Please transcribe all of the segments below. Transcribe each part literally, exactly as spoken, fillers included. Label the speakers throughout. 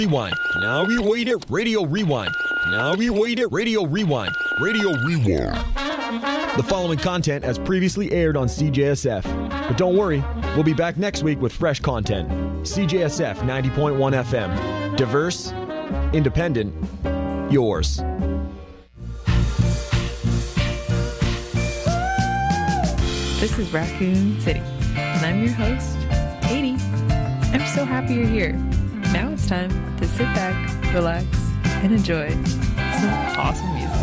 Speaker 1: Rewind. Now we wait it. Radio Rewind. Now we wait it. Radio Rewind. Radio Rewind. The following content as previously aired on C J S F. But don't worry, we'll be back next week with fresh content. C J S F ninety point one F M. Diverse, independent, yours.
Speaker 2: This is Raccoon City, and I'm your host, Katie. I'm so happy you're here. Now it's time to sit back, relax, and enjoy some awesome music.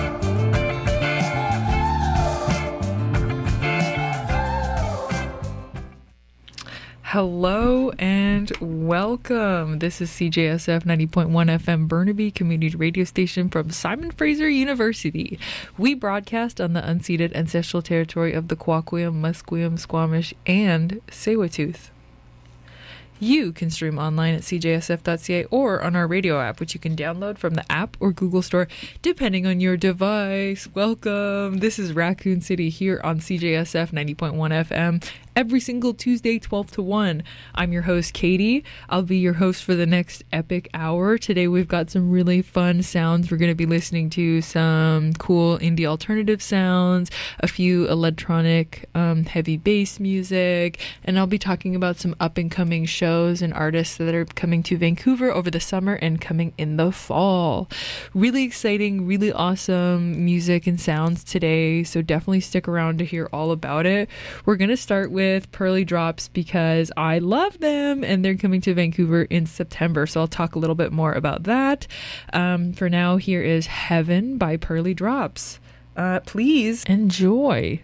Speaker 2: Hello and welcome. This is C J S F ninety point one F M Burnaby Community Radio Station from Simon Fraser University. We broadcast on the unceded ancestral territory of the Kwakwiyam, Musqueam, Squamish, and Tsleil-Waututh. You can stream online at c j s f dot c a or on our radio app, which you can download from the app or Google Store, depending on your device. Welcome. This is Raccoon City here on C J S F ninety point one F M. Every single Tuesday, twelve to one. I'm your host, Katie. I'll be your host for the next epic hour. Today, we've got some really fun sounds. We're going to be listening to some cool indie alternative sounds, a few electronic um, heavy bass music, and I'll be talking about some up-and-coming shows and artists that are coming to Vancouver over the summer and coming in the fall. Really exciting, really awesome music and sounds today, so definitely stick around to hear all about it. We're going to start with with Pearly Drops because I love them and they're coming to Vancouver in September, so I'll talk a little bit more about that. Um, for now, here is Heaven by Pearly Drops. Uh, please enjoy.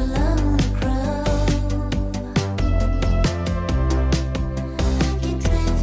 Speaker 3: Drift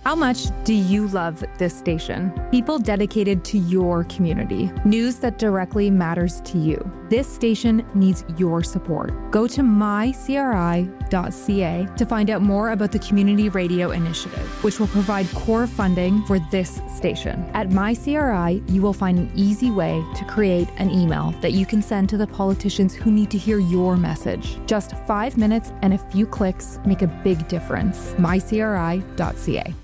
Speaker 3: How much do you love this station? People dedicated to your community. News that directly matters to you. This station needs your support. Go to my c r i dot c a to find out more about the Community Radio Initiative, which will provide core funding for this station. At MyCRI, you will find an easy way to create an email that you can send to the politicians who need to hear your message. Just five minutes and a few clicks make a big difference. my c r i dot c a.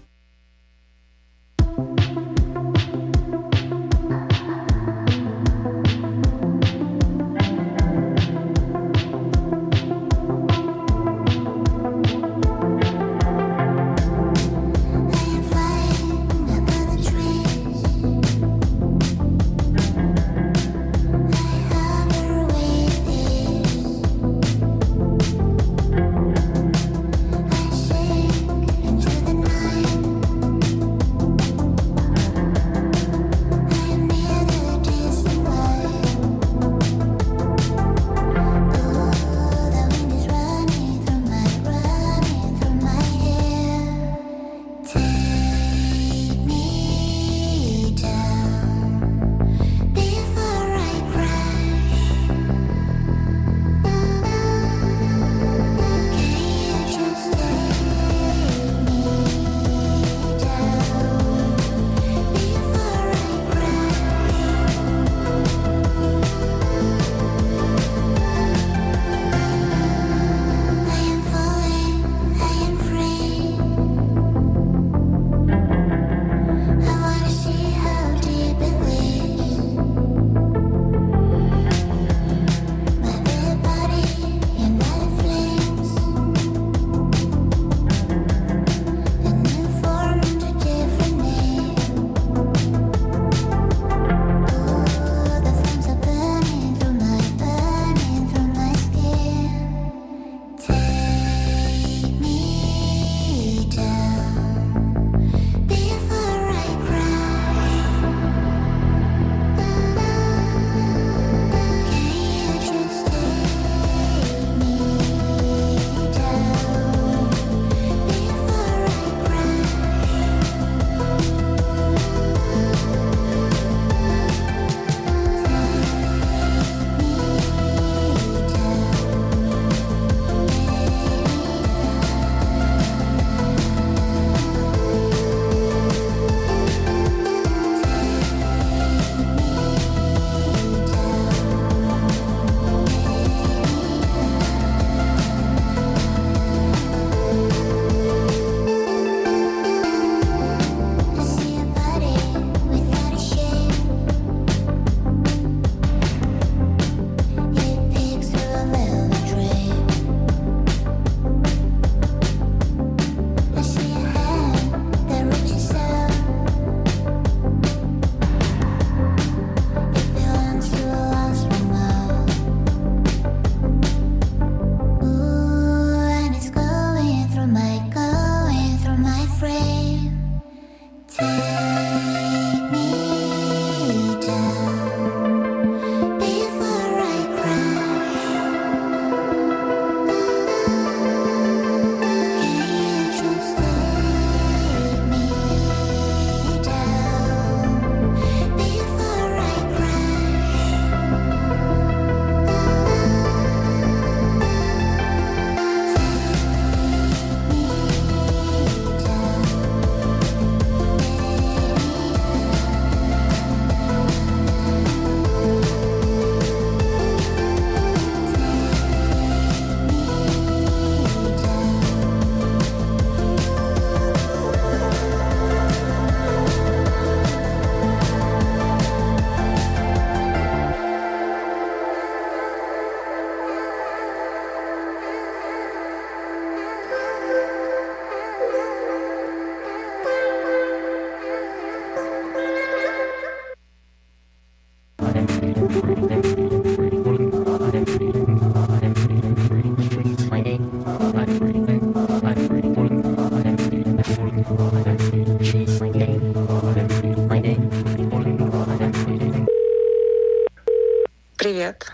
Speaker 4: Привет.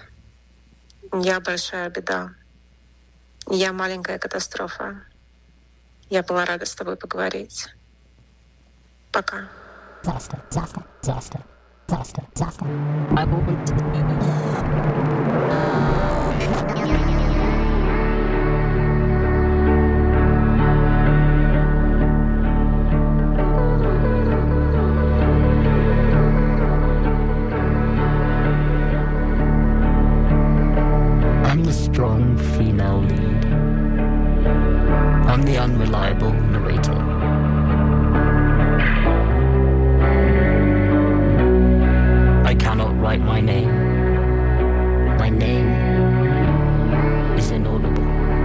Speaker 4: Я большая беда. Я маленькая катастрофа. Я была рада с тобой поговорить. Пока.
Speaker 5: Disaster, disaster, disaster, disaster, disaster. I will wait to I'm the strong female lead. I'm the unreliable narrator. I cannot write my name. My name is inaudible.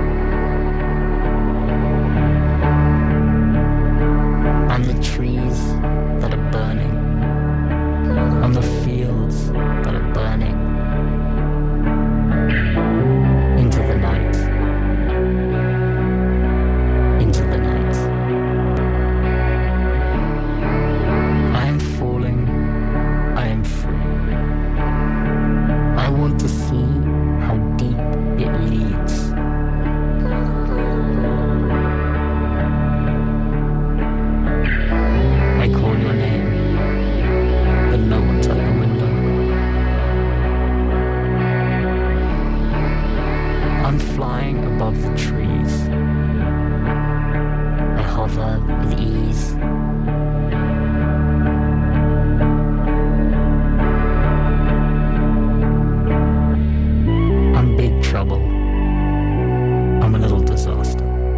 Speaker 5: I'm the trees that are burning. I'm the fields that are burning. Into the night. Into the night. I am falling. I am free. I want to see how deep it leads. I call your name, but no one's at the window. I'm flying above the trees. I hover with ease. I'm big trouble. I'm a little disaster.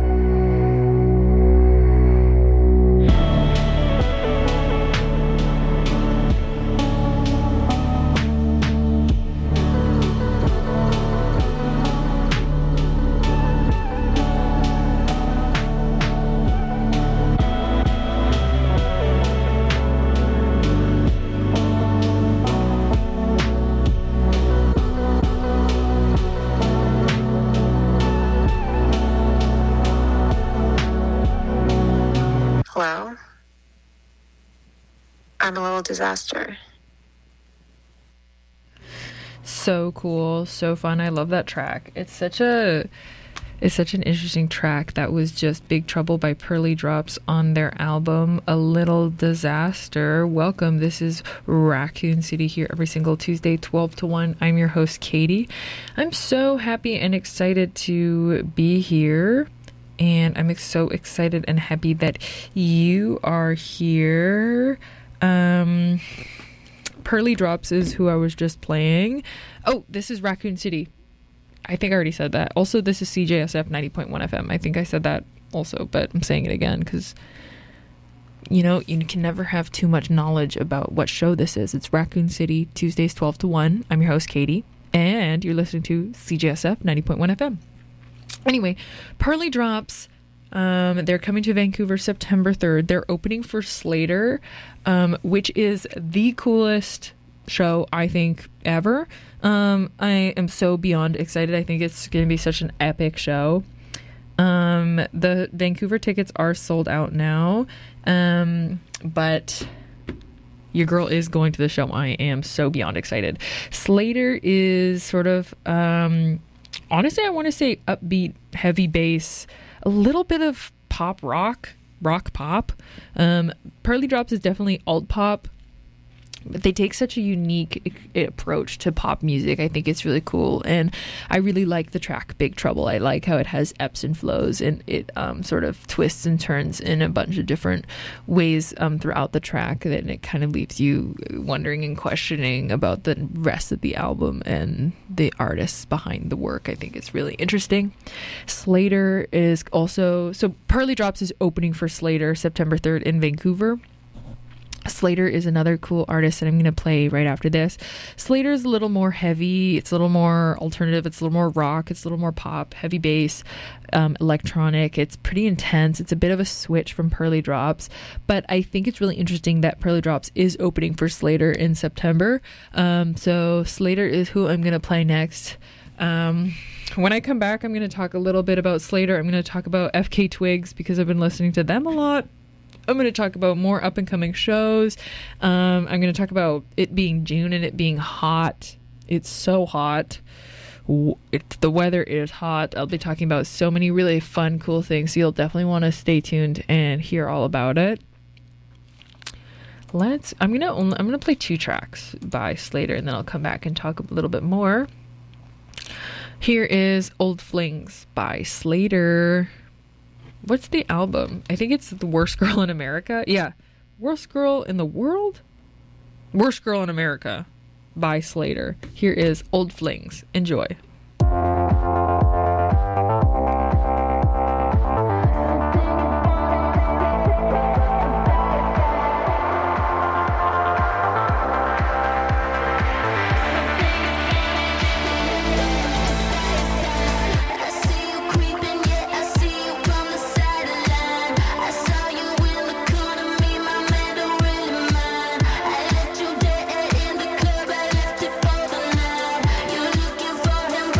Speaker 4: Hello? I'm a little disaster.
Speaker 2: So cool, so fun. I love that track. It's such a it's such an interesting track. That was just Big Trouble by Pearly Drops on their album A Little Disaster. Welcome. This is Raccoon City here every single Tuesday, twelve to one. I'm your host, Katie. I'm so happy and excited to be here. And I'm so excited and happy that you are here. Um, Pearly Drops is who I was just playing. Oh, this is Raccoon City. I think I already said that. Also, this is C J S F ninety point one F M. I think I said that also, but I'm saying it again because, you know, you can never have too much knowledge about what show this is. It's Raccoon City, Tuesdays twelve to one. I'm your host, Katie, and you're listening to C J S F ninety point one F M. Anyway, Pearly Drops, um, they're coming to Vancouver September third. They're opening for Slater, um, which is the coolest show, I think, ever. Um, I am so beyond excited. I think it's going to be such an epic show. Um, the Vancouver tickets are sold out now, um, but your girl is going to the show. I am so beyond excited. Slater is sort of... Um, honestly, I want to say upbeat, heavy bass, a little bit of pop rock, rock pop. Um, Pearly Drops is definitely alt pop, but they take such a unique approach to pop music. I think it's really cool, and I really like the track Big Trouble. I like how it has ebbs and flows, and it um, sort of twists and turns in a bunch of different ways um, throughout the track, and it kind of leaves you wondering and questioning about the rest of the album and the artists behind the work. I think it's really interesting. Slater is also... So Pearly Drops is opening for Slater September third in Vancouver. Slater is another cool artist that I'm going to play right after this. Slater is a little more heavy. It's a little more alternative. It's a little more rock. It's a little more pop, heavy bass, um, electronic. It's pretty intense. It's a bit of a switch from Pearly Drops. But I think it's really interesting that Pearly Drops is opening for Slater in September. Um, so Slater is who I'm going to play next. Um, when I come back, I'm going to talk a little bit about Slater. I'm going to talk about F K Twigs because I've been listening to them a lot. I'm going to talk about more up-and-coming shows. Um, I'm going to talk about it being June and it being hot. It's so hot. It, the weather is hot. I'll be talking about so many really fun, cool things. So you'll definitely want to stay tuned and hear all about it. let's. I'm gonna only. I'm gonna play two tracks by Slater, and then I'll come back and talk a little bit more. Here is "Old Flings" by Slater. What's the album? I think it's "The Worst Girl in America." Yeah, "Worst Girl in the World." "Worst Girl in America" by Slater. Here is "Old Flings." Enjoy.
Speaker 6: For the night, you're looking for him.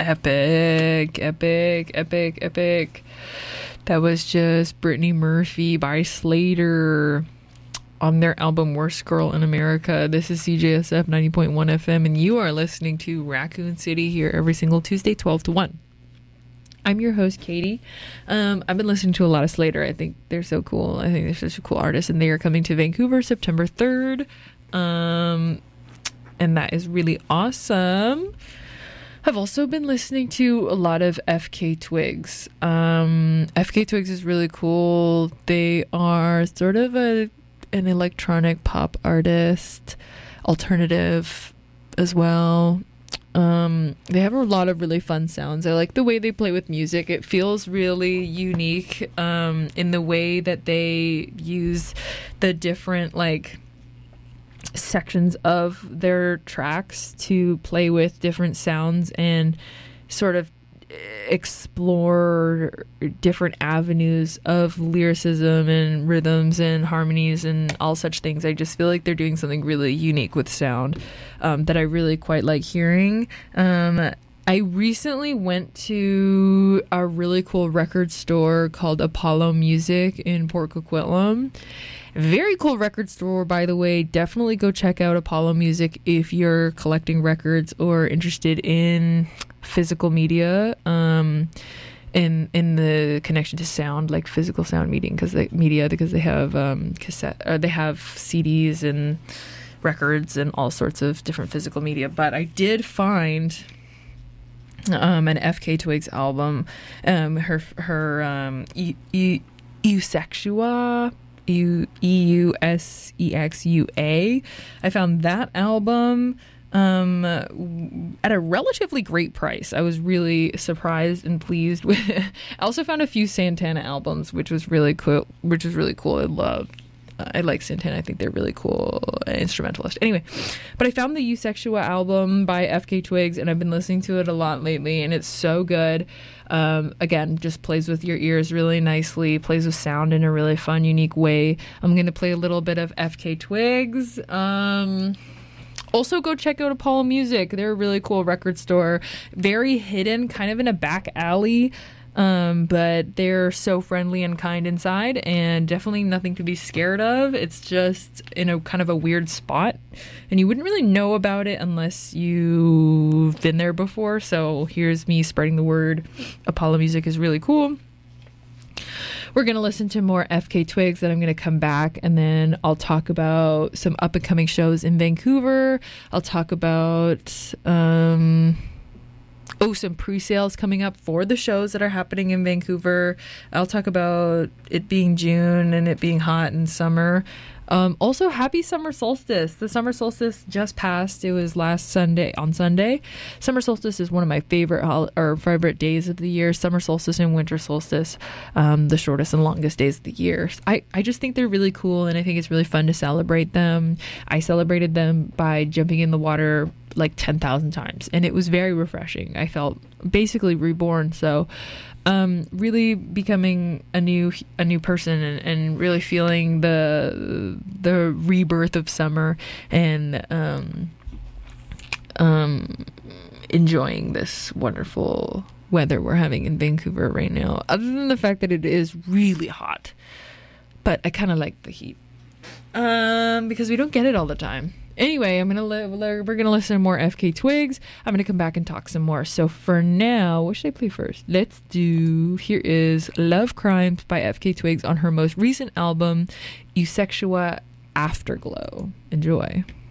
Speaker 2: epic, epic, epic, epic. That was just Brittany Murphy by Slater on their album Worst Girl in America. This is C J S F ninety point one F M, and you are listening to Raccoon City here every single Tuesday, twelve to one. I'm your host, Katie. Um, I've been listening to a lot of Slater. I think they're so cool. I think they're such a cool artist, and they are coming to Vancouver September third. Um, and that is really awesome. I've also been listening to a lot of F K Twigs. Um, F K Twigs is really cool. They are sort of a an electronic pop artist, alternative as well. Um, they have a lot of really fun sounds. I like the way they play with music. It feels really unique um, in the way that they use the different like sections of their tracks to play with different sounds and sort of explore different avenues of lyricism and rhythms and harmonies and all such things. I just feel like they're doing something really unique with sound um, that I really quite like hearing. Um, I recently went to a really cool record store called Apollo Music in Port Coquitlam. Very cool record store, by the way. Definitely go check out Apollo Music if you're collecting records or interested in physical media, um, in in the connection to sound, like physical sound media, because they media because they have um, cassette, or they have C Ds and records and all sorts of different physical media. But I did find um, an F K Twigs album, um, her her um, e- e- Eusexua. E U S E X U A. I found that album um, at a relatively great price. I was really surprised and pleased with it. I also found a few Santana albums, which was really cool. Which was really cool. I love. Uh, I like Santana. I think they're really cool instrumentalist. Anyway, but I found the Eusexua album by F K Twigs, and I've been listening to it a lot lately, and it's so good. Um, again, just plays with your ears really nicely, plays with sound in a really fun, unique way. I'm going to play a little bit of F K Twigs. Um, also, go check out Apollo Music. They're a really cool record store. Very hidden, kind of in a back alley. Um, but they're so friendly and kind inside, and definitely nothing to be scared of. It's just in a kind of a weird spot, and you wouldn't really know about it unless you've been there before. So here's me spreading the word. Apollo Music is really cool. We're going to listen to more F K Twigs, then I'm going to come back, and then I'll talk about some up-and-coming shows in Vancouver. I'll talk about... Um, Oh, some pre-sales coming up for the shows that are happening in Vancouver. I'll talk about it being June and it being hot in summer. Um, also, happy summer solstice. The summer solstice just passed. It was last Sunday, on Sunday. Summer solstice is one of my favorite hol- or favorite days of the year. Summer solstice and winter solstice, um, the shortest and longest days of the year. I, I just think they're really cool, and I think it's really fun to celebrate them. I celebrated them by jumping in the water like ten thousand times, and it was very refreshing. I felt basically reborn. So um really becoming a new a new person, and, and really feeling the the rebirth of summer, and um um enjoying this wonderful weather we're having in Vancouver right now, other than the fact that it is really hot. But I kind of like the heat um because we don't get it all the time. Anyway, I'm gonna li- we're gonna listen to more F K Twigs. I'm gonna come back and talk some more. So for now, what should I play first? Let's do. Here is "Love Crimes" by F K Twigs on her most recent album, Eusexua Afterglow. Enjoy.